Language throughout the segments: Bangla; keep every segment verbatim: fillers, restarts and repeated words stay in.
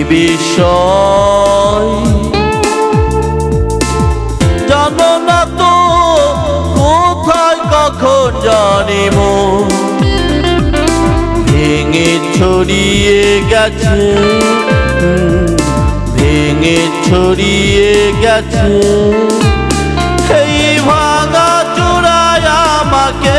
বিষয় জানো না তো কোথায় কখন জানিব ভেঙে ছড়িয়ে গেছে ভেঙে ছড়িয়ে গেছে এই ভাঙা চূড়ায় আমাকে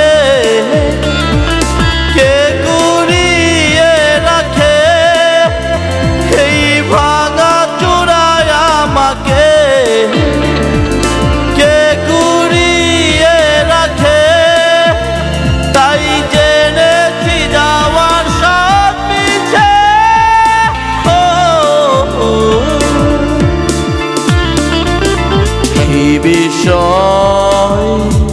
কে কুড়িয়ে রাখে এই ভাঙা চূড়ায় আমাকে কে কুড়িয়ে রাখে তাই জেনেছি যাওয়ার সব মিছে এই বিষয়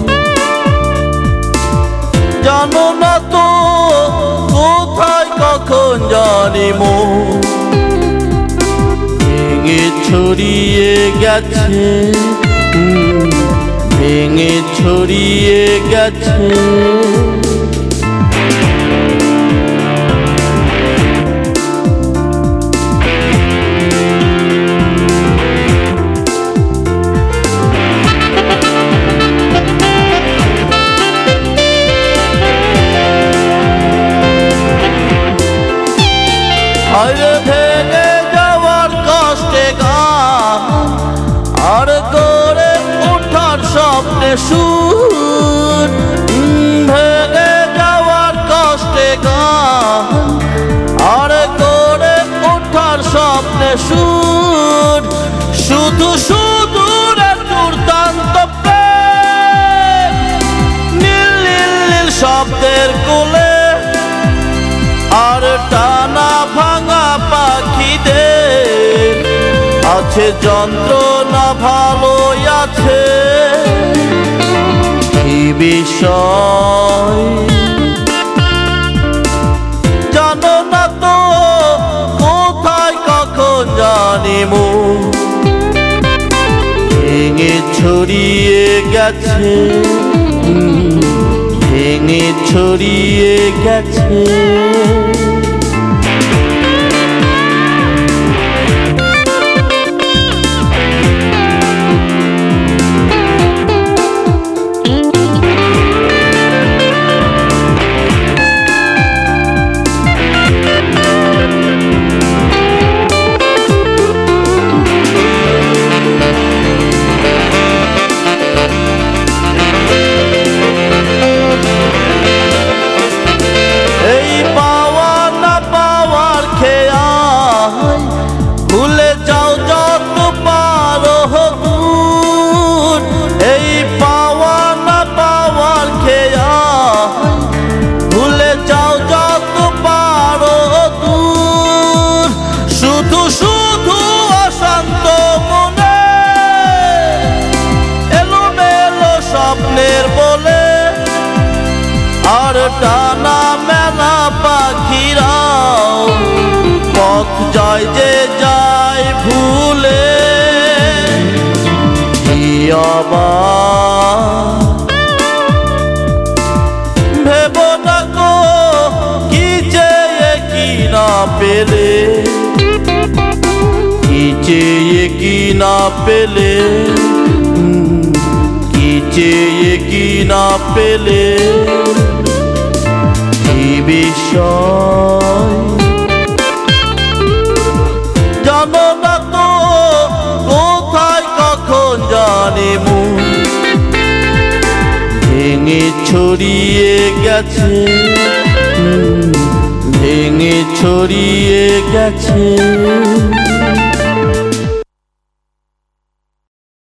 জানো না তো কোথায় কখন জানিব ভেঙে ছড়িয়ে গেছে ভেঙে ছড়িয়ে গেছে আরে ভেঙে যাওয়ার কষ্টে গান আর গড়ে ওঠার স্বপ্নে সুর ভেঙে যাওয়ার কষ্টে গান আর গড়ে ওঠার স্বপ্নে সুর শুধু শুধু দুর্দান্ত প্রেম নীল নীল নীল শব্দের কোলে আর টানা ভাঙা পাখিদের আছে যন্ত্রণা ভালোই আছে কি বিষয় জানো না তো কোথায় কখন জানিব ভেঙে ছড়িয়ে গেছে ভেঙে ছড়িয়ে গেছে ভুলে যাও যত পারো দূর এই পাওয়া না পাওয়ার খেয়া ভুলে যাও যত পারো দূর শুধু শুধু অশান্ত মনে এলোমেলো স্বপ্নের বলে আর টানা মেলা পাখিরাও পথ যায় যে যায় ভুলে ভেব না গো কি চেয়ে কি না পেলে কি চেয়ে কি না পেলে কি চেয়ে কি না পেলে এই বিষয় জানো না তো কোথায় কখন জানিব ভেঙে ছড়িয়ে গেছে ভেঙে ছড়িয়ে গেছে।